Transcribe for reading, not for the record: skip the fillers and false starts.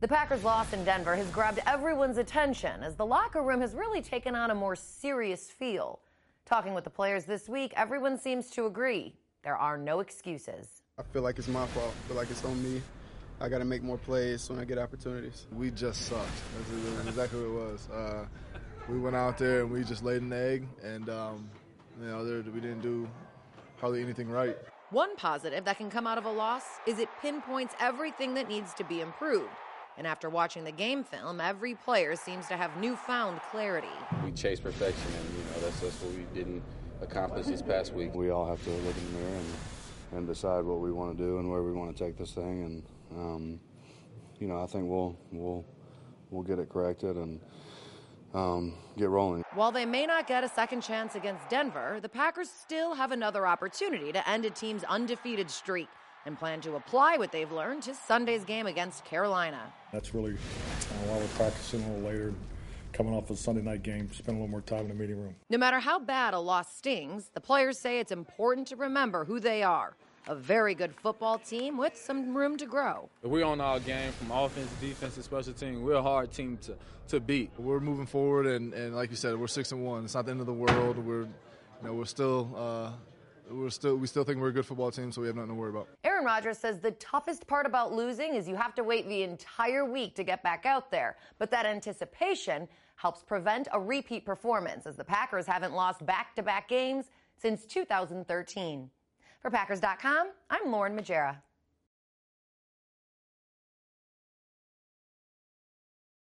The Packers' loss in Denver has grabbed everyone's attention as the locker room has really taken on a more serious feel. Talking with the players this week, everyone seems to agree there are no excuses. I feel like it's my fault. I feel like it's on me. I got to make more plays when I get opportunities. We just sucked. That's exactly what it was. We went out there and we just laid an egg, and we didn't do hardly anything right. One positive that can come out of a loss is it pinpoints everything that needs to be improved. And after watching the game film, every player seems to have newfound clarity. We chase perfection, and that's what we didn't accomplish this past week. We all have to look in the mirror and decide what we want to do and where we want to take this thing. And I think we'll get it corrected and get rolling. While they may not get a second chance against Denver, the Packers still have another opportunity to end a team's undefeated streak and plan to apply what they've learned to Sunday's game against Carolina. That's really why we're practicing a little later, coming off a Sunday night game, spend a little more time in the meeting room. No matter how bad a loss stings, the players say it's important to remember who they are. A very good football team with some room to grow. We're on our game from offense, defense, and special team. We're a hard team to beat. We're moving forward, and like you said, we're 6-1. It's not the end of the world. We still think we're a good football team, so we have nothing to worry about. Aaron Rodgers says the toughest part about losing is you have to wait the entire week to get back out there. But that anticipation helps prevent a repeat performance, as the Packers haven't lost back-to-back games since 2013. For Packers.com, I'm Lauren Majera.